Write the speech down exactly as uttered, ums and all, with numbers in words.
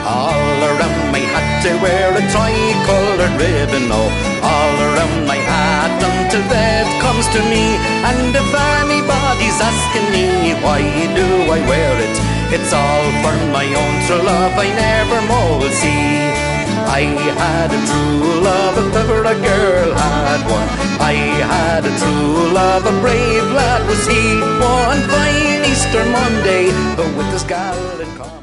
All around my hat I wear a tri-coloured ribbon, oh. All around my hat until death comes to me. And if anybody's asking me why do I wear it, it's all for my own true love I never more will see. I had a true love if ever a girl had one. I had a true love, a brave lad was he. One fine Easter Monday, with this gal in common.